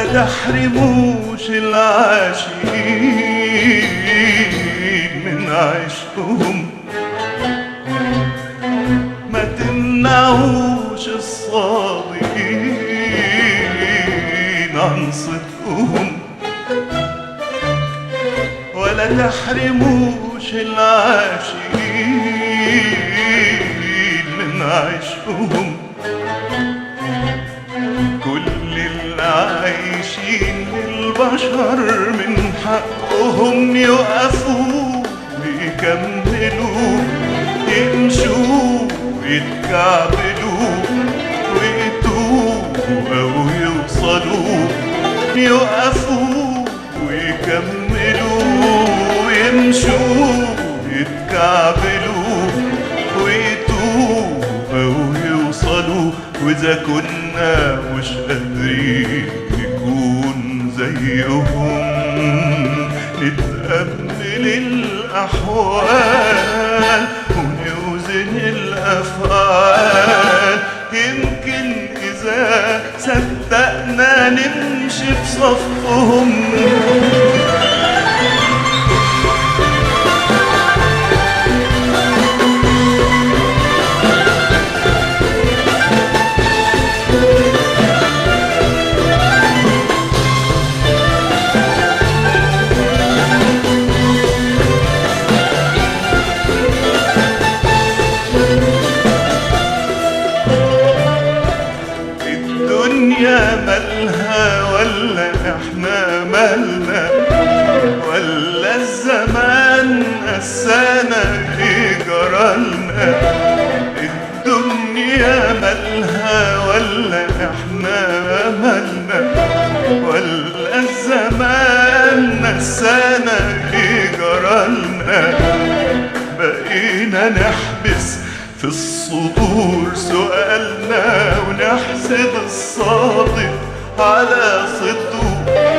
تحرموش العاشقين من عشقهم، ما تمنعوش الصادقين عن صدقهم، ولا تحرموش العاشقين من عشقهم. كل اللي عايشين للبشر من حقهم يقفوا ويكملوا، يمشوا ويتكعبلوا ويتوه أو يوصلوا، يقفوا ويكملوا ويمشوا ويتكعبلوا ويتوه أو يوصلوا. وإذا كنا مش قادرين نكون زيهم نتأمل الأحوال ونوزن الأفعال، يمكن إذا صدقنا نمشي بصفهم. الدنيا مالها ولا احنا مالنا، ولا الزمان قسانا ايه جرالنا. الدنيا مالها ولا احنا مالنا، ولا الزمان قسانا ايه جرالنا. بقينا نحبس في الصدور سؤالنا ونحسب الصادق على صدقه،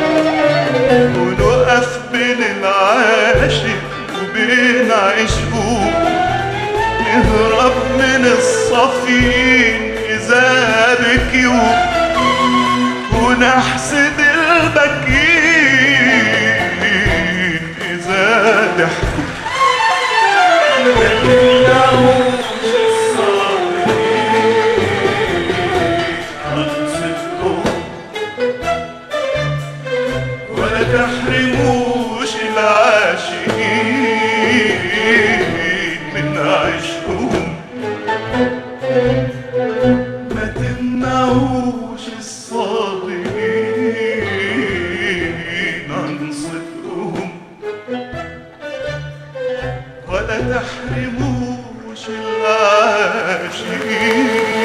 ونقف بين العاشق وبين عشقه، نهرب من الصفين إذا بكيوا ونحسد البكين إذا ضحكوا. ولا تحرموش العاشقين من عشقهم، ما تمنعوش الصادقين عن صدقهم، ولا تحرموش العاشقين